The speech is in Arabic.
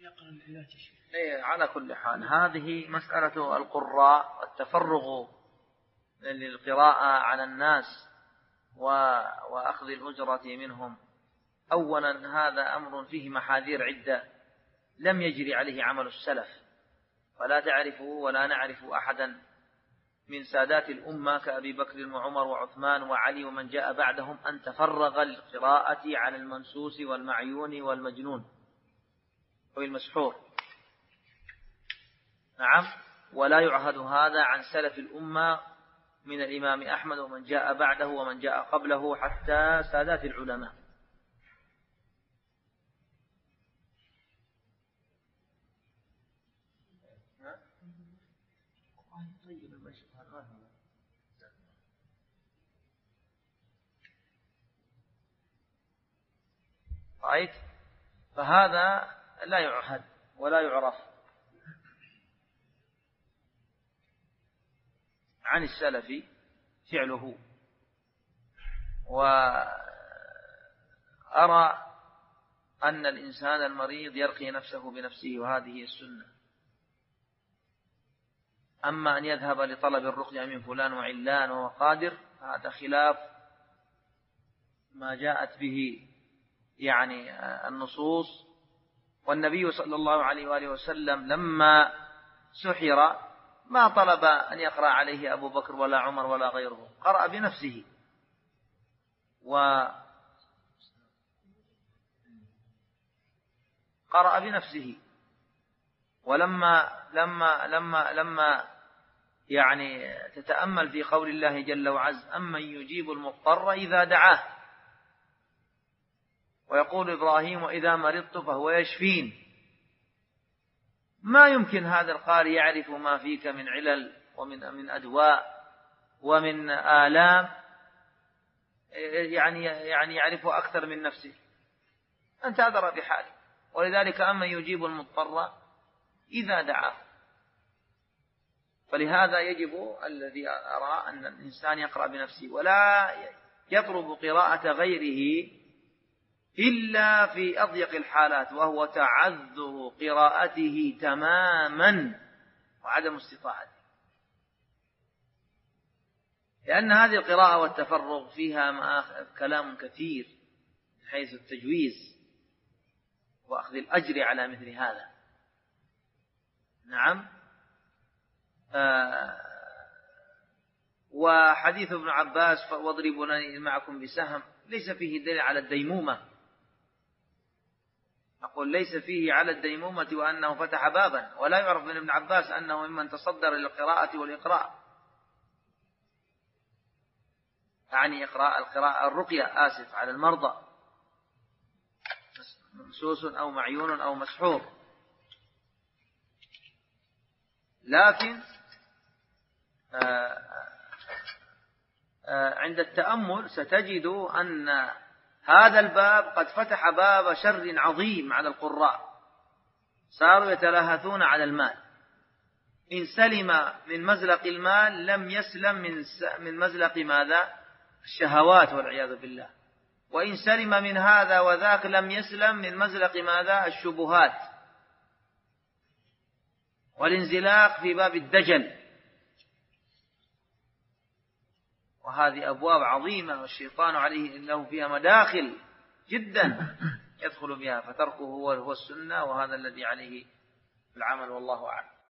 على كل حال هذه مسألة القراء التفرغ للقراءة على الناس وأخذ الأجرة منهم. أولا هذا أمر فيه محاذير عدة لم يجري عليه عمل السلف، ولا تعرف ولا نعرف أحدا من سادات الأمة كأبي بكر وعمر وعثمان وعلي ومن جاء بعدهم أن تفرغ للقراءة على المنسوس والمعيون والمجنون والمسحور. نعم، ولا يعهد هذا عن سلف الأمة من الإمام أحمد ومن جاء بعده ومن جاء قبله حتى سادات العلماء. رأيت؟ فهذا لا يعهد ولا يعرف عن السلف فعله. وأرى أن الإنسان المريض يرقي نفسه بنفسه، وهذه السنة. أما أن يذهب لطلب الرقية من فلان وعلان وهو قادر، هذا خلاف ما جاءت به يعني النصوص. والنبي صلى الله عليه وآله وسلم لما سحر ما طلب أن يقرأ عليه أبو بكر ولا عمر ولا غيره، قرأ بنفسه. قرأ بنفسه. ولما يعني تتأمل في قول الله جل وعز: أمن يجيب المضطر إذا دعاه. ويقول إبراهيم: وإذا مرضت فهو يشفين. ما يمكن هذا القارئ يعرف ما فيك من علل ومن أدواء ومن آلام، يعني يعرف أكثر من نفسه. أنت أدرى بحاله. ولذلك أمن يجيب المضطر إذا دعاه. فلهذا يجب الذي أرى أن الإنسان يقرأ بنفسه، ولا يطلب قراءة غيره إلا في أضيق الحالات، وهو تعذر قراءته تماما وعدم استطاعته. لأن هذه القراءة والتفرغ فيها كلام كثير من حيث التجويز وأخذ الأجر على مثل هذا. نعم. وحديث ابن عباس: واضربوا معكم بسهم، ليس فيه دليل على الديمومة. أقول ليس فيه على الديمومة وأنه فتح بابا، ولا يعرف من ابن عباس أنه ممن تصدر للقراءة والإقراء، يعني القراءة الرقية على المرضى، ممسوس أو معيون أو مسحور. لكن عند التأمل ستجد أن هذا الباب قد فتح باب شر عظيم على القراء. صاروا يتلهثون على المال. إن سلم من مزلق المال لم يسلم من مزلق ماذا؟ الشهوات والعياذ بالله. وإن سلم من هذا وذاك لم يسلم من مزلق ماذا؟ الشبهات والانزلاق في باب الدجل. وهذه أبواب عظيمة، والشيطان عليه له فيها مداخل جدا يدخل بها، فتركه هو السنة، وهذا الذي عليه العمل، والله أعلم.